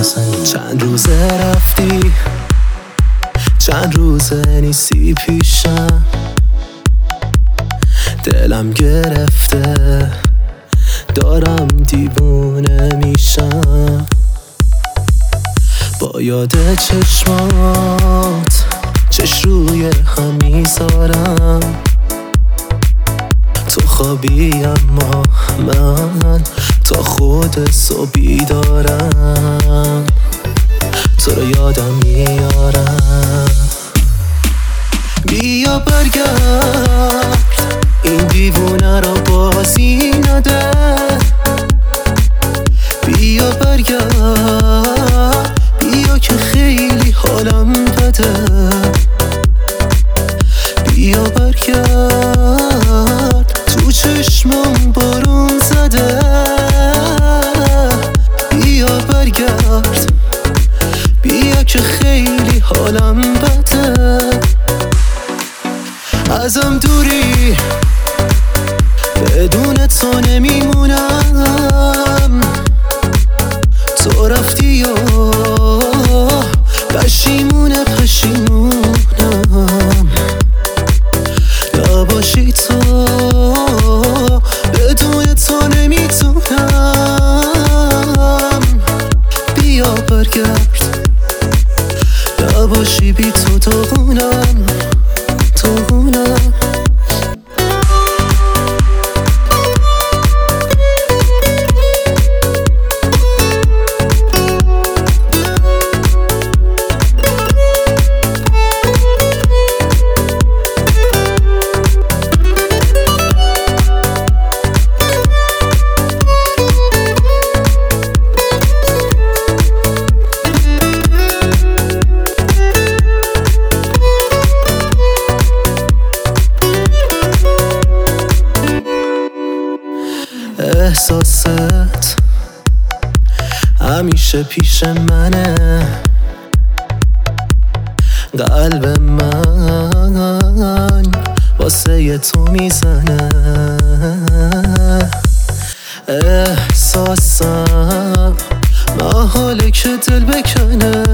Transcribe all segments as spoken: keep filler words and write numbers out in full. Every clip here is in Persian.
نزنی. چند روزه رفتی، چند روزه نیستی پیشم، دلم گرفته دارم دیوونه میشم. با یاد چشمات چش روی هم میذارم، تو خوابی اما من تا خود صبحی دارم، تو رو یادم میارم. بیا برگرد این دیوونه رو بازی نده، بیا برگرد بیا که خیلی حالم بده، بیا برگرد تو چشمم بارون زده، بیا برگرد بیا که خیلی حالم بده. ازم دوری بدون تو نمیمونم، تو رفتی و پشیمونه پشیمونم، نباشی تو بدون تو نمیتونم. بیا برگرد نباشی بی تو داغونم داغونم. احساست همیشه پیش منه، قلب من واسه تو میزنه، احساسم محاله که دل بکنه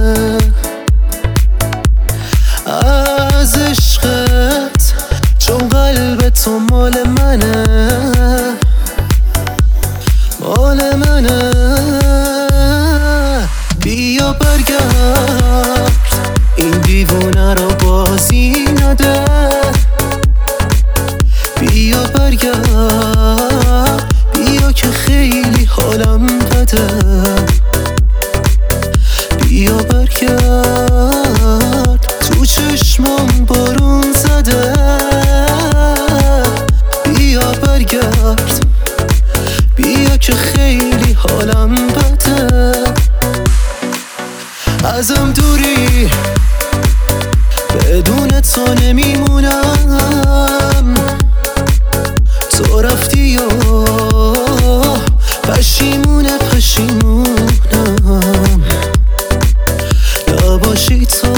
از عشقت، چون قلب تو مال منه مال منه. بیا برگرد این دیوونه رو بازی نده، بیا برگرد بیا که خیلی حالم بده، بیا برگرد تو چشمم بارون زده، بیا برگرد بیا که خیلی حالم بده. ازم دوری بدون تو نمیمونم، تو رفتی و پشیمونه پشیمونم، نباشی تو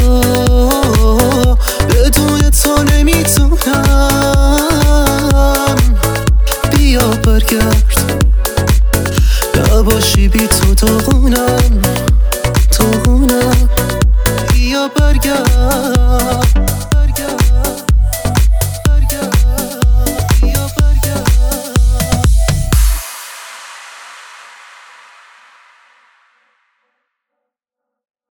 بدون تو نمیتونم. بیا برگرد نباشی بی تو داغونم داغونم. بیا برگرد برگرد